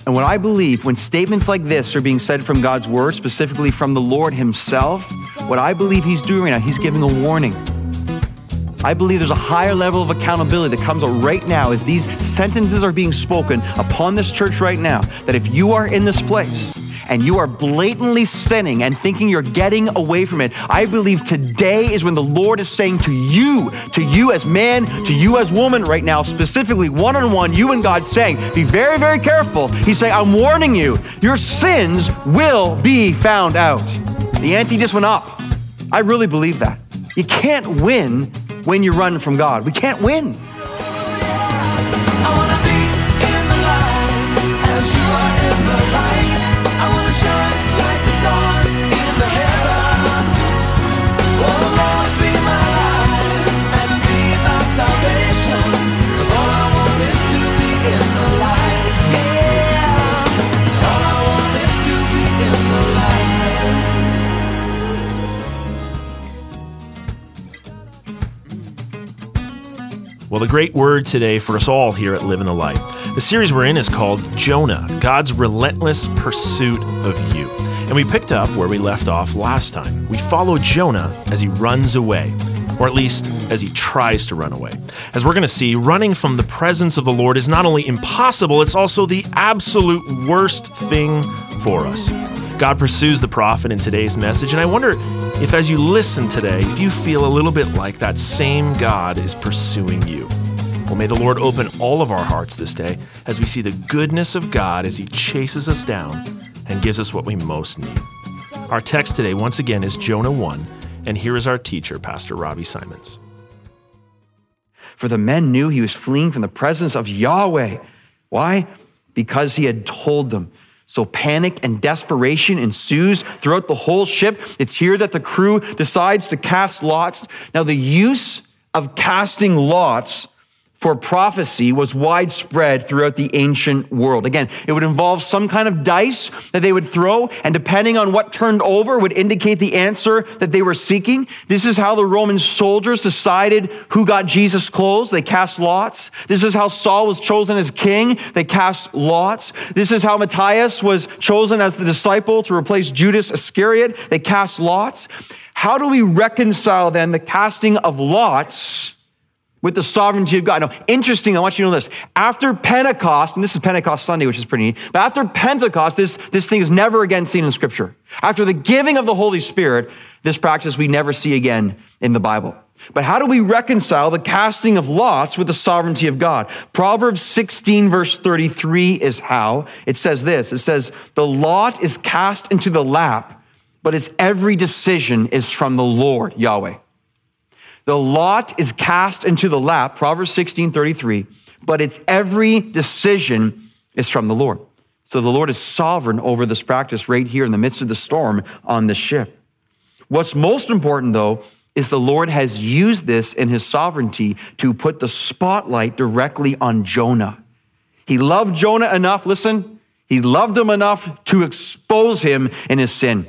And what I believe, when statements like this are being said from God's word, specifically from the Lord himself, what I believe he's doing right now, he's giving a warning. I believe there's a higher level of accountability that comes out right now as these sentences are being spoken upon this church right now, that if you are in this place and you are blatantly sinning and thinking you're getting away from it, I believe today is when the Lord is saying to you as man, to you as woman right now, specifically one-on-one, you and God, saying, be very, very careful. He's saying, I'm warning you, your sins will be found out. The ante just went up. I really believe that. You can't win when you run from God. We can't win. I wanna be in the light as you are in the light. I wanna shine like the stars in the heaven. Oh Lord, be my light and be my salvation. 'Cause all I want is to be in the light. Yeah. All I want is to be in the light. Well, the great word today for us all here at Live in the Light. The series we're in is called Jonah, God's relentless pursuit of you. And we picked up where we left off last time. We follow Jonah as he runs away, or at least as he tries to run away. As we're going to see, running from the presence of the Lord is not only impossible, it's also the absolute worst thing for us. God pursues the prophet in today's message, and I wonder if as you listen today, if you feel a little bit like that same God is pursuing you. Well, may the Lord open all of our hearts this day as we see the goodness of God as he chases us down and gives us what we most need. Our text today, once again, is Jonah 1, and here is our teacher, Pastor Robbie Simons. For the men knew he was fleeing from the presence of Yahweh. Why? Because he had told them. So panic and desperation ensues throughout the whole ship. It's here that the crew decides to cast lots. Now, the use of casting lots for prophecy was widespread throughout the ancient world. Again, it would involve some kind of dice that they would throw, and depending on what turned over would indicate the answer that they were seeking. This is how the Roman soldiers decided who got Jesus' clothes. They cast lots. This is how Saul was chosen as king. They cast lots. This is how Matthias was chosen as the disciple to replace Judas Iscariot. They cast lots. How do we reconcile then the casting of lots with the sovereignty of God? Now, interesting, I want you to know this. After Pentecost, and this is Pentecost Sunday, which is pretty neat, but after Pentecost, this thing is never again seen in Scripture. After the giving of the Holy Spirit, this practice we never see again in the Bible. But how do we reconcile the casting of lots with the sovereignty of God? Proverbs 16, verse 33 is how. It says this. It says, the lot is cast into the lap, but its every decision is from the Lord, Yahweh. The lot is cast into the lap, Proverbs 16:33, but its every decision is from the Lord. So the Lord is sovereign over this practice right here in the midst of the storm on the ship. What's most important, though, is the Lord has used this in his sovereignty to put the spotlight directly on Jonah. He loved Jonah enough, listen, he loved him enough to expose him in his sin.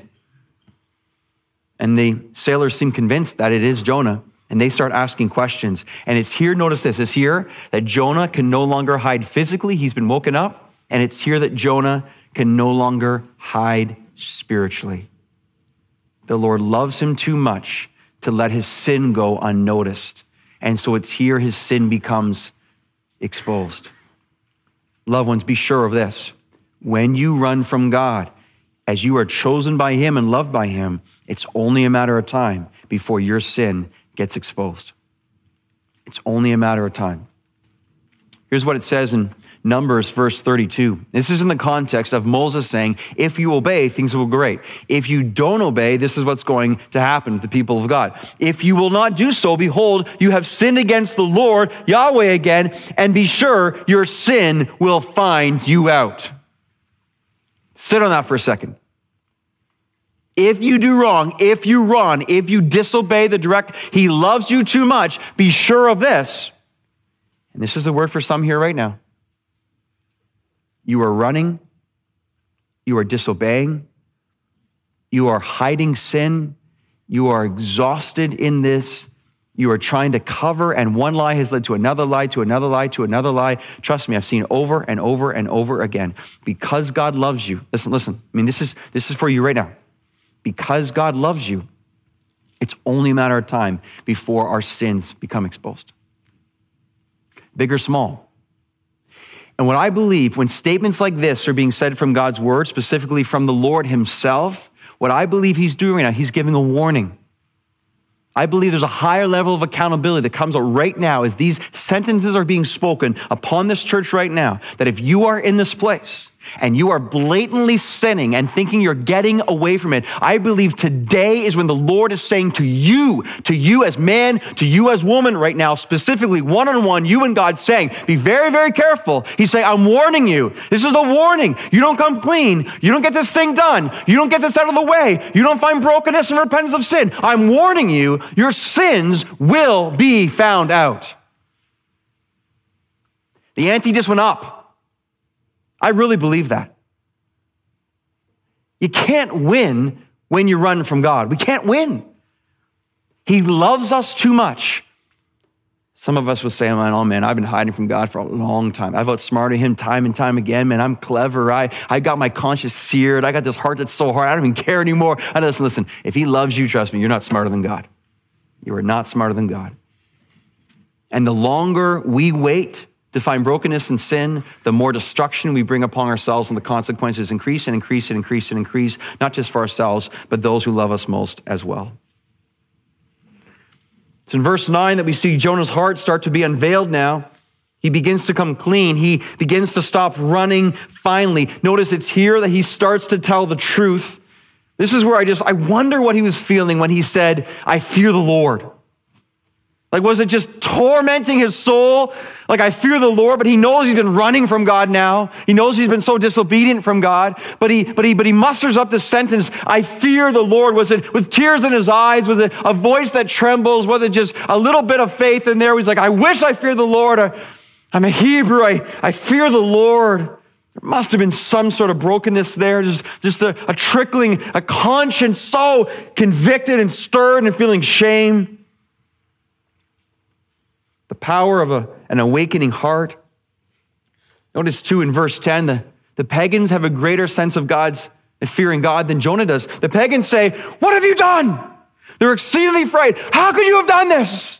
And the sailors seem convinced that it is Jonah. And they start asking questions. And it's here, notice this, it's here that Jonah can no longer hide physically. He's been woken up. And it's here that Jonah can no longer hide spiritually. The Lord loves him too much to let his sin go unnoticed. And so it's here his sin becomes exposed. Loved ones, be sure of this. When you run from God, as you are chosen by him and loved by him, it's only a matter of time before your sin gets exposed. It's only a matter of time. Here's what it says in Numbers verse 32. This is in the context of Moses saying, if you obey, things will go great. If you don't obey, this is what's going to happen with the people of God. If you will not do so, behold, you have sinned against the Lord, Yahweh again, and be sure your sin will find you out. Sit on that for a second. If you do wrong, if you run, if you disobey the direct, he loves you too much, be sure of this. And this is a word for some here right now. You are running, you are disobeying, you are hiding sin, you are exhausted in this, you are trying to cover, and one lie has led to another lie, to another lie, to another lie. Trust me, I've seen over and over and over again. Because God loves you, listen. I mean, this is for you right now. Because God loves you, it's only a matter of time before our sins become exposed. Big or small. And what I believe, when statements like this are being said from God's word, specifically from the Lord himself, what I believe he's doing right now, he's giving a warning. I believe there's a higher level of accountability that comes out right now as these sentences are being spoken upon this church right now, that if you are in this place and you are blatantly sinning and thinking you're getting away from it, I believe today is when the Lord is saying to you as man, to you as woman right now, specifically one-on-one, you and God, saying, be very, very careful. He's saying, I'm warning you. This is a warning. You don't come clean. You don't get this thing done. You don't get this out of the way. You don't find brokenness and repentance of sin. I'm warning you, your sins will be found out. The ante just went up. I really believe that. You can't win when you run from God. We can't win. He loves us too much. Some of us would say, oh man, I've been hiding from God for a long time. I've outsmarted him time and time again. Man, I'm clever. I got my conscience seared. I got this heart that's so hard. I don't even care anymore. Listen, if he loves you, trust me, you're not smarter than God. You are not smarter than God. And the longer we wait to find brokenness and sin, the more destruction we bring upon ourselves, and the consequences increase and increase and increase and increase, not just for ourselves, but those who love us most as well. It's in verse 9 that we see Jonah's heart start to be unveiled now. He begins to come clean. He begins to stop running finally. Notice it's here that he starts to tell the truth. This is where I wonder what he was feeling when he said, I fear the Lord. Like, was it just tormenting his soul? Like, I fear the Lord, but he knows he's been running from God now. He knows he's been so disobedient from God, but he musters up this sentence, I fear the Lord. Was it with tears in his eyes, with a voice that trembles, was it just a little bit of faith in there? He's like, I wish I feared the Lord. I'm a Hebrew. I fear the Lord. There must have been some sort of brokenness there, just a trickling, a conscience so convicted and stirred and feeling shame. The power of an awakening heart. Notice too in verse 10, the pagans have a greater sense of God's and fearing God than Jonah does. The pagans say, what have you done? They're exceedingly afraid. How could you have done this?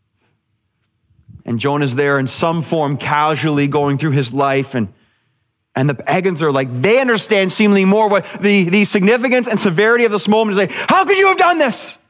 And Jonah's there in some form casually going through his life, and the pagans are like, they understand seemingly more what the significance and severity of this moment, and say, how could you have done this?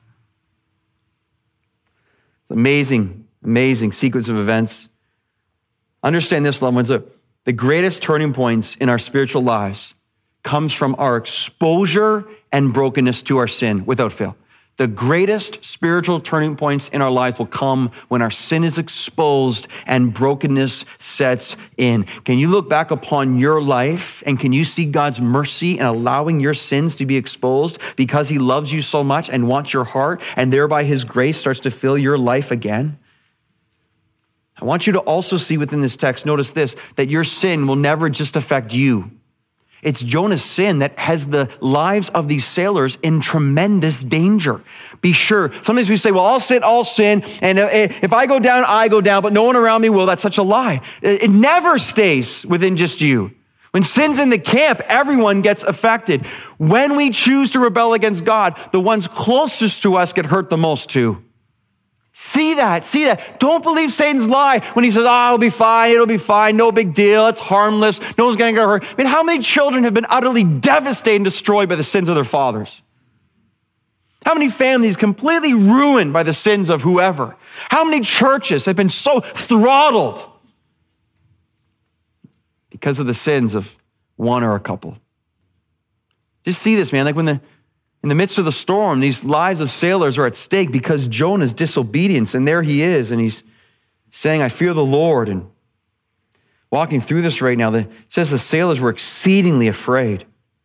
It's amazing sequence of events. Understand this, loved ones, the greatest turning points in our spiritual lives comes from our exposure and brokenness to our sin without fail. The greatest spiritual turning points in our lives will come when our sin is exposed and brokenness sets in. Can you look back upon your life and can you see God's mercy in allowing your sins to be exposed because he loves you so much and wants your heart, and thereby his grace starts to fill your life again? I want you to also see within this text, notice this, that your sin will never just affect you. It's Jonah's sin that has the lives of these sailors in tremendous danger. Be sure. Sometimes we say, well, I'll sin, and if I go down, I go down, but no one around me will. That's such a lie. It never stays within just you. When sin's in the camp, everyone gets affected. When we choose to rebel against God, the ones closest to us get hurt the most too. See that. Don't believe Satan's lie when he says, it'll be fine, no big deal, it's harmless, no one's going to get hurt. I mean, how many children have been utterly devastated and destroyed by the sins of their fathers? How many families completely ruined by the sins of whoever? How many churches have been so throttled because of the sins of one or a couple? Just see this, man, like in the midst of the storm, these lives of sailors are at stake because Jonah's disobedience, and there he is, and he's saying, I fear the Lord. And walking through this right now, it says the sailors were exceedingly afraid.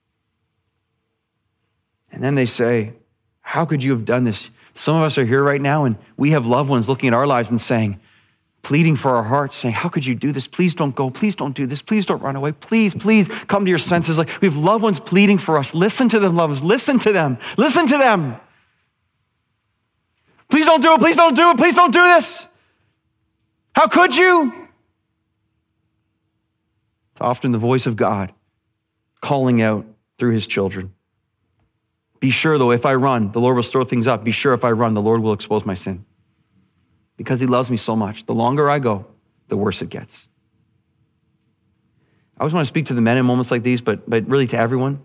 And then they say, how could you have done this? Some of us are here right now, and we have loved ones looking at our lives and saying, pleading for our hearts, saying, how could you do this? Please don't go. Please don't do this. Please don't run away. Please come to your senses. Like, we have loved ones pleading for us. Listen to them, loved ones. Listen to them. Listen to them. Please don't do it. Please don't do it. Please don't do this. How could you? It's often the voice of God calling out through his children. Be sure, though, if I run, the Lord will stir things up. Be sure if I run, the Lord will expose my sin. Because he loves me so much. The longer I go, the worse it gets. I always want to speak to the men in moments like these, but really to everyone.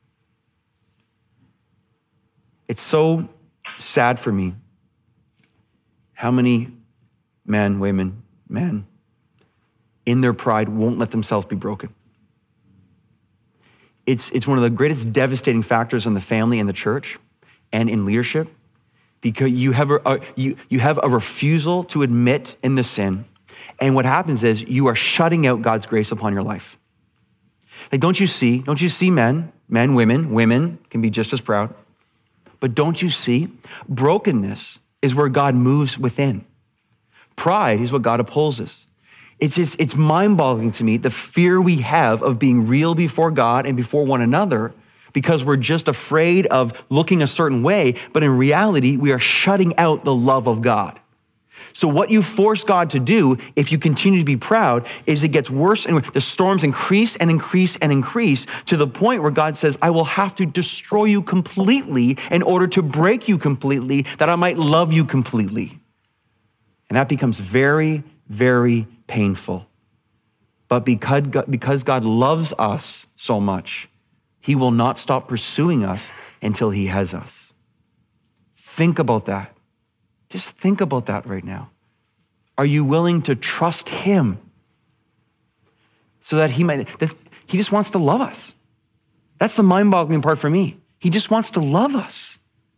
It's so sad for me how many men, women, men, in their pride won't let themselves be broken. It's one of the greatest devastating factors in the family and the church and in leadership, because you have a refusal to admit in the sin, and what happens is you are shutting out God's grace upon your life. Like, don't you see men, women can be just as proud, but don't you see? Brokenness is where God moves within. Pride is what God opposes. It's mind-boggling to me, the fear we have of being real before God and before one another, because we're just afraid of looking a certain way, but in reality, we are shutting out the love of God. So what you force God to do, if you continue to be proud, is it gets worse, and the storms increase and increase and increase to the point where God says, I will have to destroy you completely in order to break you completely, that I might love you completely. And that becomes very, very painful. But because God loves us so much, he will not stop pursuing us until he has us. Think about that. Just think about that right now. Are you willing to trust him so that he just wants to love us? That's the mind-boggling part for me. He just wants to love us.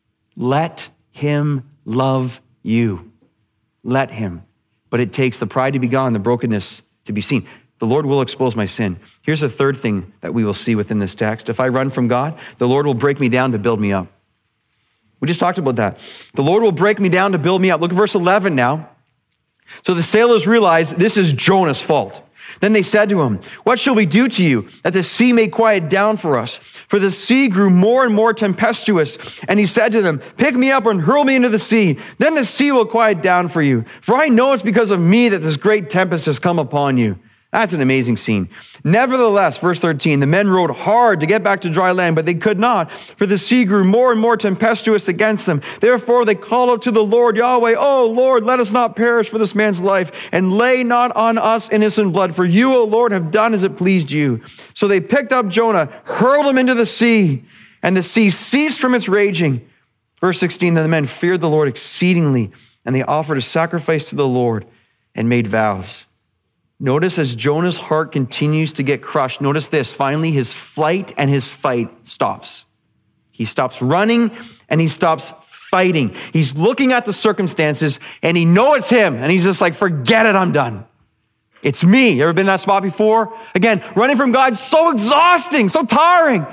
Let him love you. Let him. But it takes the pride to be gone, the brokenness to be seen. The Lord will expose my sin. Here's the third thing that we will see within this text. If I run from God, the Lord will break me down to build me up. We just talked about that. The Lord will break me down to build me up. Look at verse 11 now. So the sailors realized this is Jonah's fault. Then they said to him, what shall we do to you that the sea may quiet down for us? For the sea grew more and more tempestuous. And he said to them, pick me up and hurl me into the sea. Then the sea will quiet down for you. For I know it's because of me that this great tempest has come upon you. That's an amazing scene. Nevertheless, verse 13, the men rowed hard to get back to dry land, but they could not, for the sea grew more and more tempestuous against them. Therefore they called out to the Lord Yahweh, oh Lord, let us not perish for this man's life, and lay not on us innocent blood, for you, O Lord, have done as it pleased you. So they picked up Jonah, hurled him into the sea, and the sea ceased from its raging. Verse 16, then the men feared the Lord exceedingly, and they offered a sacrifice to the Lord and made vows. Notice as Jonah's heart continues to get crushed, notice this, finally his flight and his fight stops. He stops running and he stops fighting. He's looking at the circumstances and he knows it's him and he's just like, forget it, I'm done. It's me. You ever been in that spot before? Again, running from God's so exhausting, so tiring.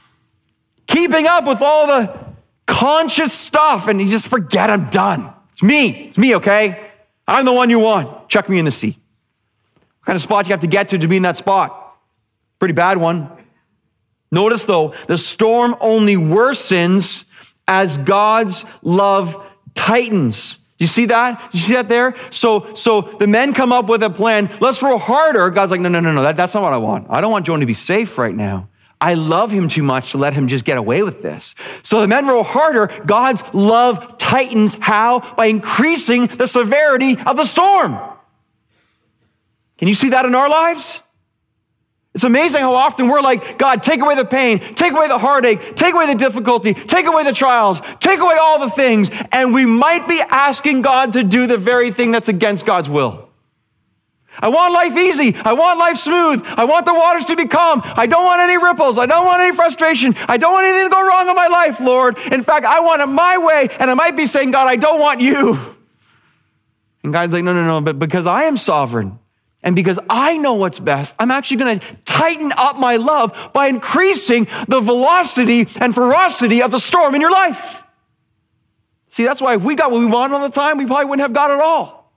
Keeping up with all the conscious stuff and you just forget, I'm done. It's me, okay? I'm the one you want. Chuck me in the sea. What kind of spot you have to get to be in that spot? Pretty bad one. Notice though, the storm only worsens as God's love tightens. Do you see that? Do you see that there? So the men come up with a plan. Let's row harder. God's like, no. That's not what I want. I don't want Jonah to be safe right now. I love him too much to let him just get away with this. So the men row harder. God's love tightens. How? By increasing the severity of the storm. Can you see that in our lives? It's amazing how often we're like, God, take away the pain, take away the heartache, take away the difficulty, take away the trials, take away all the things, and we might be asking God to do the very thing that's against God's will. I want life easy. I want life smooth. I want the waters to be calm. I don't want any ripples. I don't want any frustration. I don't want anything to go wrong in my life, Lord. In fact, I want it my way, and I might be saying, God, I don't want you. And God's like, no, but because I am sovereign, and because I know what's best, I'm actually going to tighten up my love by increasing the velocity and ferocity of the storm in your life. See, that's why if we got what we want all the time, we probably wouldn't have got it all.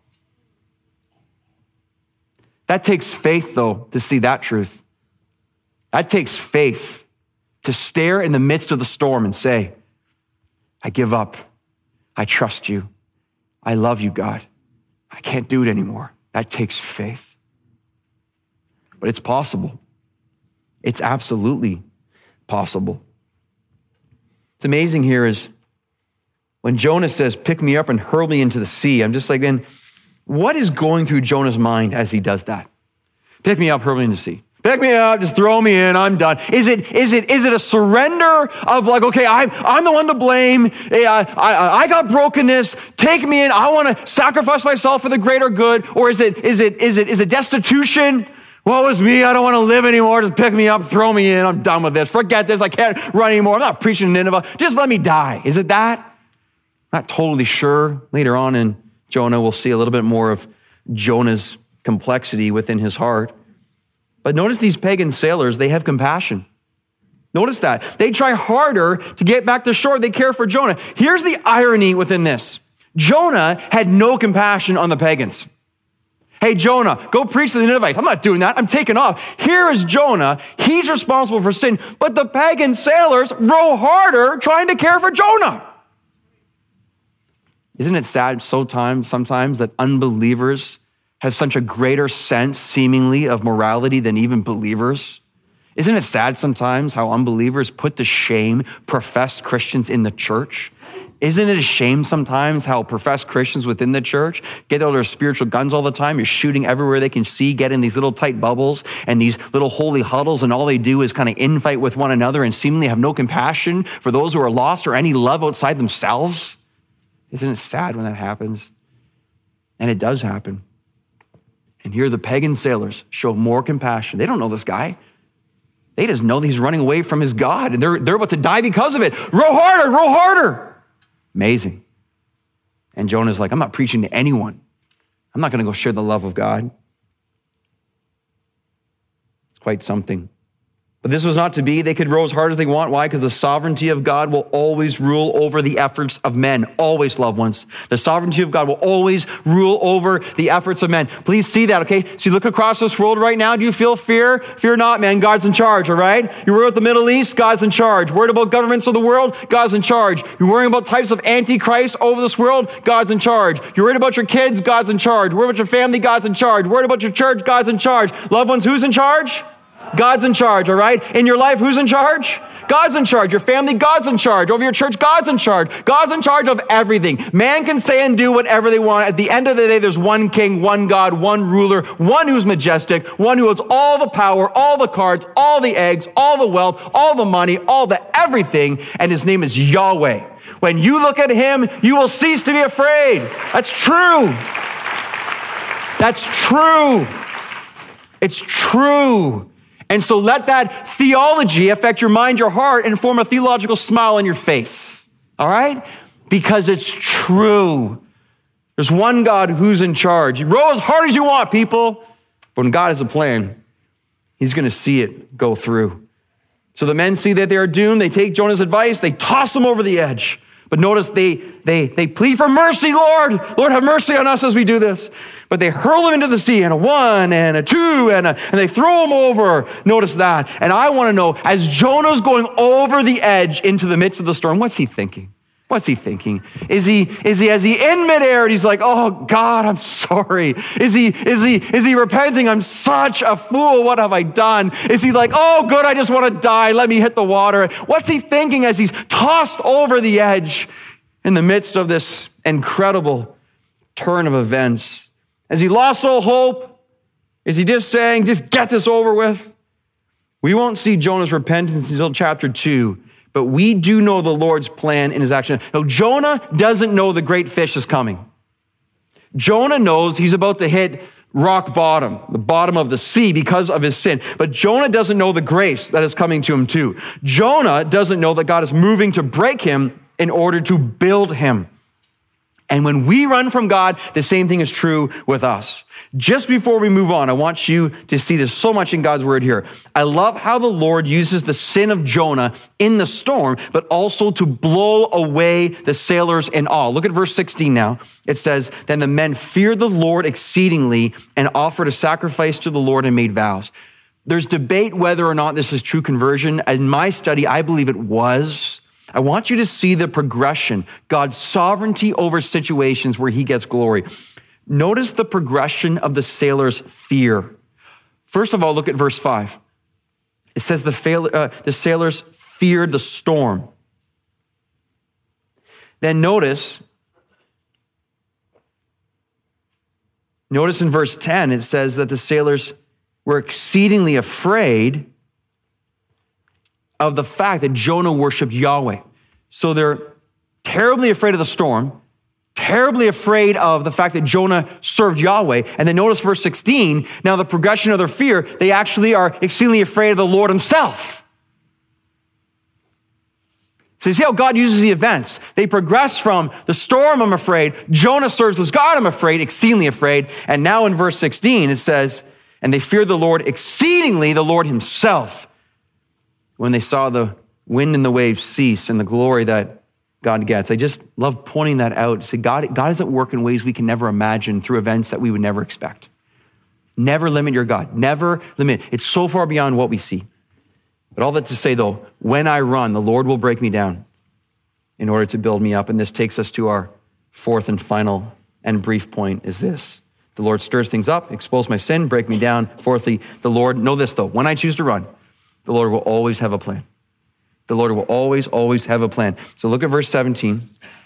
That takes faith, though, to see that truth. That takes faith to stare in the midst of the storm and say, I give up. I trust you. I love you, God. I can't do it anymore. That takes faith. But it's possible. It's absolutely possible. It's amazing here is when Jonah says, pick me up and hurl me into the sea, I'm just like, man, what is going through Jonah's mind as he does that? Pick me up, hurl me into the sea. Pick me up, just throw me in, I'm done. Is it a surrender of like, okay, I'm the one to blame. I got brokenness. Take me in. I want to sacrifice myself for the greater good. Or is it destitution? Woe is me, I don't want to live anymore. Just pick me up, throw me in. I'm done with this. Forget this. I can't run anymore. I'm not preaching to Nineveh. Just let me die. Is it that? Not totally sure. Later on in Jonah, we'll see a little bit more of Jonah's complexity within his heart. But notice these pagan sailors, they have compassion. Notice that. They try harder to get back to shore. They care for Jonah. Here's the irony within this. Jonah had no compassion on the pagans. Hey, Jonah, go preach to the Ninevites. I'm not doing that. I'm taking off. Here is Jonah. He's responsible for sin. But the pagan sailors row harder trying to care for Jonah. Isn't it sad sometimes that unbelievers have such a greater sense, seemingly, of morality than even believers? Isn't it sad sometimes how unbelievers put to shame professed Christians in the church? Isn't it a shame sometimes how professed Christians within the church get all their spiritual guns all the time? You're shooting everywhere they can see, get in these little tight bubbles and these little holy huddles, and all they do is kind of infight with one another and seemingly have no compassion for those who are lost or any love outside themselves. Isn't it sad when that happens? And it does happen. And here the pagan sailors show more compassion. They don't know this guy. They just know that he's running away from his God, and they're about to die because of it. Row harder, row harder. Amazing. And Jonah's like, I'm not preaching to anyone. I'm not going to go share the love of God. It's quite something. But this was not to be. They could row as hard as they want. Why? Because the sovereignty of God will always rule over the efforts of men. Always, loved ones. The sovereignty of God will always rule over the efforts of men. Please see that, okay? So you look across this world right now. Do you feel fear? Fear not, man. God's in charge, all right? You're worried about the Middle East? God's in charge. Worried about governments of the world? God's in charge. You're worrying about types of antichrist over this world? God's in charge. You're worried about your kids? God's in charge. Worried about your family? God's in charge. Worried about your church? God's in charge. Loved ones, who's in charge? God's in charge, all right? In your life, who's in charge? God's in charge. Your family, God's in charge. Over your church, God's in charge. God's in charge of everything. Man can say and do whatever they want. At the end of the day, there's one king, one God, one ruler, one who's majestic, one who holds all the power, all the cards, all the eggs, all the wealth, all the money, all the everything, and his name is Yahweh. When you look at him, you will cease to be afraid. That's true. That's true. It's true. And so let that theology affect your mind, your heart, and form a theological smile on your face. All right? Because it's true. There's one God who's in charge. You row as hard as you want, people. But when God has a plan, he's going to see it go through. So the men see that they are doomed. They take Jonah's advice. They toss him over the edge. But notice they plead for mercy, Lord. Lord, have mercy on us as we do this. But they hurl him into the sea, and a 1 and a 2, and they throw him over. Notice that. And I want to know, as Jonah's going over the edge into the midst of the storm, what's he thinking? What's he thinking? Is he in midair and he's like, oh God, I'm sorry? Is he repenting? I'm such a fool. What have I done? Is he like, oh good, I just want to die. Let me hit the water. What's he thinking as he's tossed over the edge in the midst of this incredible turn of events? Has he lost all hope? Is he just saying, just get this over with? We won't see Jonah's repentance until chapter 2. But we do know the Lord's plan in his action. Now, Jonah doesn't know the great fish is coming. Jonah knows he's about to hit rock bottom, the bottom of the sea because of his sin. But Jonah doesn't know the grace that is coming to him too. Jonah doesn't know that God is moving to break him in order to build him. And when we run from God, the same thing is true with us. Just before we move on, I want you to see there's so much in God's word here. I love how the Lord uses the sin of Jonah in the storm, but also to blow away the sailors in awe. Look at verse 16 now. It says, then the men feared the Lord exceedingly and offered a sacrifice to the Lord and made vows. There's debate whether or not this is true conversion. In my study, I believe it was. I want you to see the progression, God's sovereignty over situations where he gets glory. Notice the progression of the sailors' fear. First of all, look at verse 5. It says the sailors feared the storm. Then notice in verse 10, it says that the sailors were exceedingly afraid of the fact that Jonah worshiped Yahweh. So they're terribly afraid of the storm, terribly afraid of the fact that Jonah served Yahweh. And then notice verse 16, now the progression of their fear, they actually are exceedingly afraid of the Lord himself. So you see how God uses the events. They progress from the storm, I'm afraid, Jonah serves as God, I'm afraid, exceedingly afraid. And now in verse 16, it says, and they feared the Lord exceedingly, the Lord himself, when they saw the wind and the waves cease and the glory that God gets. I just love pointing that out. See, God is at work in ways we can never imagine through events that we would never expect. Never limit your God. Never limit. It's so far beyond what we see. But all that to say, though, when I run, the Lord will break me down in order to build me up. And this takes us to our fourth and final and brief point is this. The Lord stirs things up, expose my sin, break me down. Fourthly, the Lord, know this though, when I choose to run, the Lord will always have a plan. The Lord will always have a plan. So look at verse 17.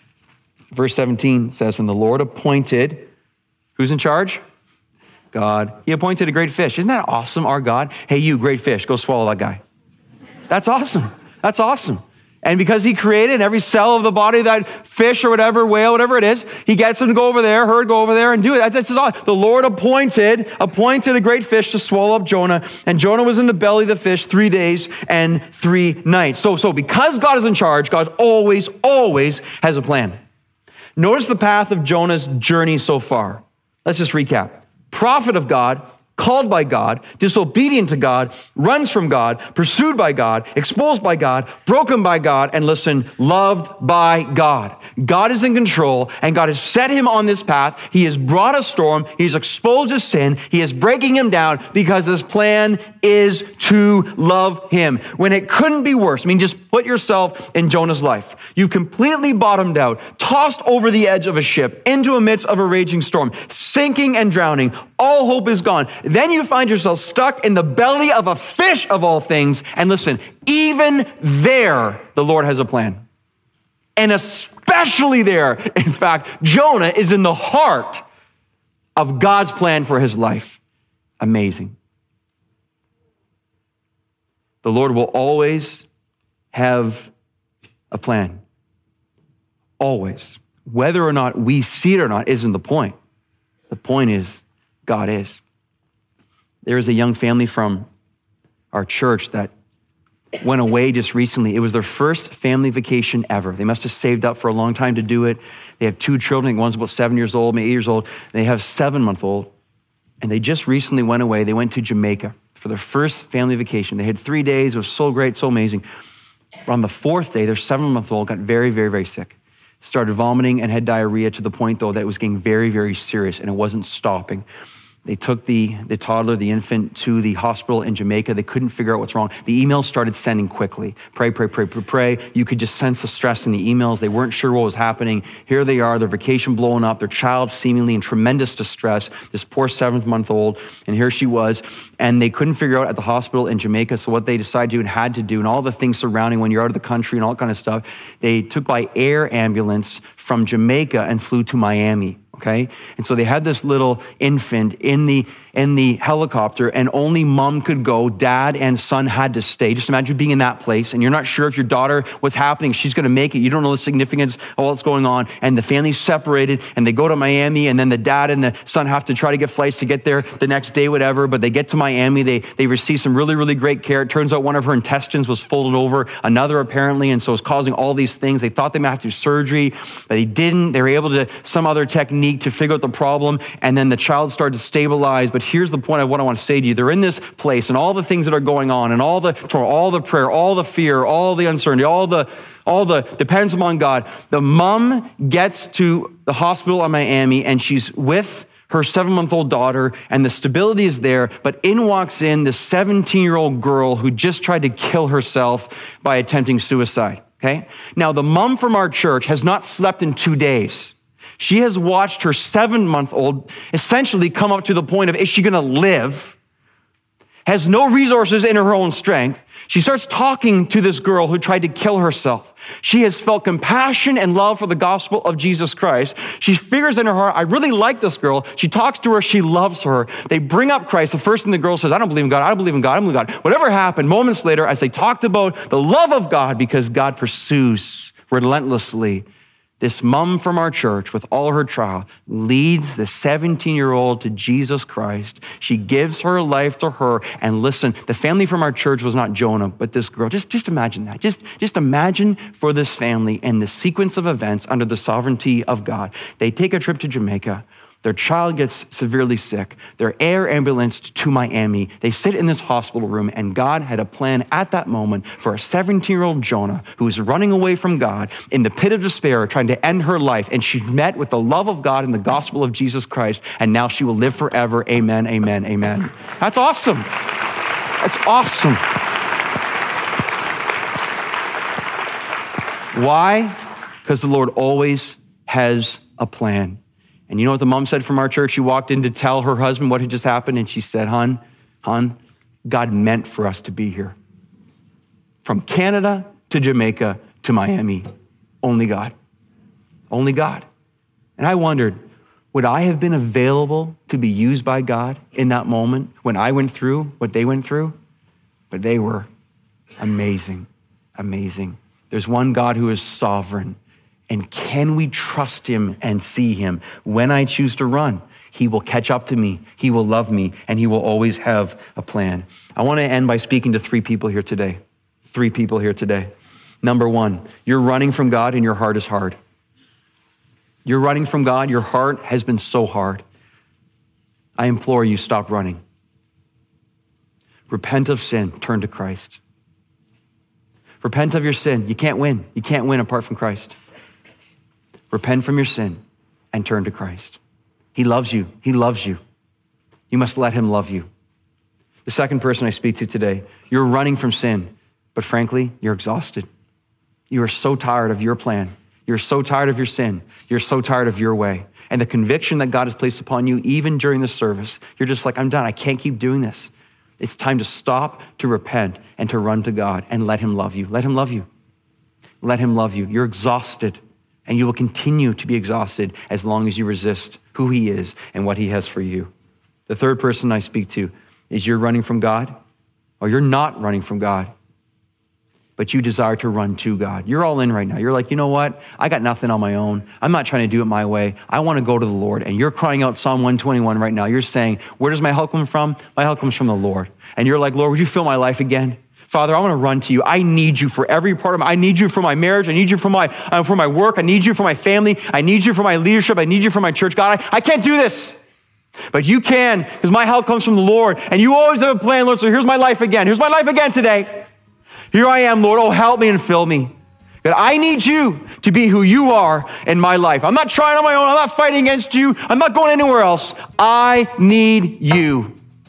Verse 17 says, and the Lord appointed, who's in charge? God. He appointed a great fish. Isn't that awesome, our God? Hey, you, great fish, go swallow that guy. That's awesome. That's awesome. And because he created every cell of the body of that fish or whatever, whale, whatever it is, he gets him to go over there, her to go over there and do it. That's just awesome. The Lord appointed a great fish to swallow up Jonah, and Jonah was in the belly of the fish 3 days and 3 nights. So because God is in charge, God always has a plan. Notice the path of Jonah's journey so far. Let's just recap. Prophet of God, called by God, disobedient to God, runs from God, pursued by God, exposed by God, broken by God, and listen, loved by God. God is in control, and God has set him on this path. He has brought a storm. He's exposed his sin. He is breaking him down because his plan is to love him. When it couldn't be worse, I mean, just put yourself in Jonah's life. You've completely bottomed out, tossed over the edge of a ship, into a midst of a raging storm, sinking and drowning. All hope is gone. Then you find yourself stuck in the belly of a fish of all things. And listen, even there, the Lord has a plan. And especially there, in fact, Jonah is in the heart of God's plan for his life. Amazing. The Lord will always have a plan. Always. Whether or not we see it or not isn't the point. The point is, God is. There is a young family from our church that went away just recently. It was their first family vacation ever. They must have saved up for a long time to do it. They have 2 children. One's about 7 years old, maybe 8 years old. They have a 7-month-old. And they just recently went away. They went to Jamaica for their first family vacation. They had 3 days. It was so great, so amazing. But on the 4th day, their 7-month-old got very, very, very sick. Started vomiting and had diarrhea to the point, though, that it was getting very, very serious, and it wasn't stopping. They took the toddler, the infant, to the hospital in Jamaica. They couldn't figure out what's wrong. The emails started sending quickly. Pray. You could just sense the stress in the emails. They weren't sure what was happening. Here they are, their vacation blowing up, their child seemingly in tremendous distress, this poor 7-month-old, and here she was. And they couldn't figure out at the hospital in Jamaica, so what they decided to do and had to do, and all the things surrounding when you're out of the country and all that kind of stuff, they took by air ambulance from Jamaica and flew to Miami. Okay? And so they had this little infant in the helicopter, and only mom could go. Dad and son had to stay. Just imagine being in that place, and you're not sure if your daughter, what's happening, she's going to make it. You don't know the significance of what's going on. And the family's separated, and they go to Miami, and then the dad and the son have to try to get flights to get there the next day, whatever. But they get to Miami. They receive some really, really great care. It turns out one of her intestines was folded over, another apparently, and so it's causing all these things. They thought they might have to do surgery, but they didn't. They were able to, some other technique to figure out the problem, and then the child started to stabilize. But here's the point of what I want to say to you. They're in this place, and all the things that are going on, and all the prayer, all the fear, all the uncertainty, all the depends upon God. The mom gets to the hospital in Miami, and she's with her 7-month-old daughter, and the stability is there, but in walks in this 17-year-old girl who just tried to kill herself by attempting suicide. okay? Now, the mom from our church has not slept in 2 days. She has watched her 7-month-old essentially come up to the point of, is she gonna live? Has no resources in her own strength. She starts talking to this girl who tried to kill herself. She has felt compassion and love for the gospel of Jesus Christ. She figures in her heart, I really like this girl. She talks to her, she loves her. They bring up Christ. The first thing the girl says, I don't believe in God, I don't believe in God, I don't believe in God. Whatever happened, moments later, as they talked about the love of God, because God pursues relentlessly, this mom from our church, with all her trial, leads the 17-year-old to Jesus Christ. She gives her life to her. And listen, the family from our church was not Jonah, but this girl. Just imagine that. Just imagine for this family and the sequence of events under the sovereignty of God. They take a trip to Jamaica. Their child gets severely sick. They're air ambulanced to Miami. They sit in this hospital room, and God had a plan at that moment for a 17-year-old Jonah who was running away from God in the pit of despair, trying to end her life. And she met with the love of God and the gospel of Jesus Christ, and now she will live forever. Amen, amen, amen. That's awesome. That's awesome. Why? Because the Lord always has a plan. And you know what the mom said from our church? She walked in to tell her husband what had just happened, and she said, hon, God meant for us to be here. From Canada to Jamaica to Miami, only God. Only God. And I wondered, would I have been available to be used by God in that moment when I went through what they went through? But they were amazing, amazing. There's one God who is sovereign. And can we trust him and see him? When I choose to run, he will catch up to me, he will love me, and he will always have a plan. I want to end by speaking to 3 people here today. 3 people here today. Number 1, you're running from God and your heart is hard. You're running from God, your heart has been so hard. I implore you, stop running. Repent of sin, turn to Christ. Repent of your sin. You can't win. You can't win apart from Christ. Repent from your sin and turn to Christ. He loves you. He loves you. You must let him love you. The second person I speak to today, you're running from sin, but frankly, you're exhausted. You are so tired of your plan. You're so tired of your sin. You're so tired of your way. And the conviction that God has placed upon you, even during the service, you're just like, I'm done. I can't keep doing this. It's time to stop, to repent, and to run to God and let him love you. Let him love you. Let him love you. You're exhausted. And you will continue to be exhausted as long as you resist who he is and what he has for you. The third person I speak to is you're running from God, or you're not running from God, but you desire to run to God. You're all in right now. You're like, you know what? I got nothing on my own. I'm not trying to do it my way. I want to go to the Lord. And you're crying out Psalm 121 right now. You're saying, where does my help come from? My help comes from the Lord. And you're like, Lord, would you fill my life again? Father, I want to run to you. I need you for every part of my, I need you for my marriage. I need you for my work. I need you for my family. I need you for my leadership. I need you for my church. God, I can't do this. But you can, because my help comes from the Lord. And you always have a plan, Lord. So here's my life again. Here's my life again today. Here I am, Lord. Oh, help me and fill me. God, I need you to be who you are in my life. I'm not trying on my own. I'm not fighting against you. I'm not going anywhere else. I need you.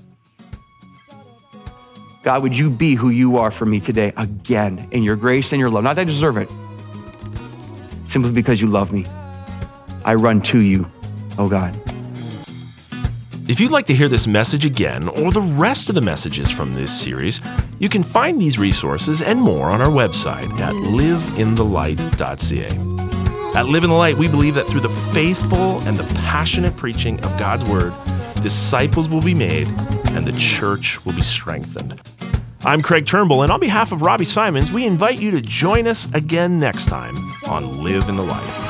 God, would you be who you are for me today again in your grace and your love? Not that I deserve it, simply because you love me. I run to you, oh God. If you'd like to hear this message again or the rest of the messages from this series, you can find these resources and more on our website at liveinthelight.ca. At Live in the Light, we believe that through the faithful and the passionate preaching of God's word, disciples will be made and the church will be strengthened. I'm Craig Turnbull, and on behalf of Robbie Simons, we invite you to join us again next time on Live in the Light.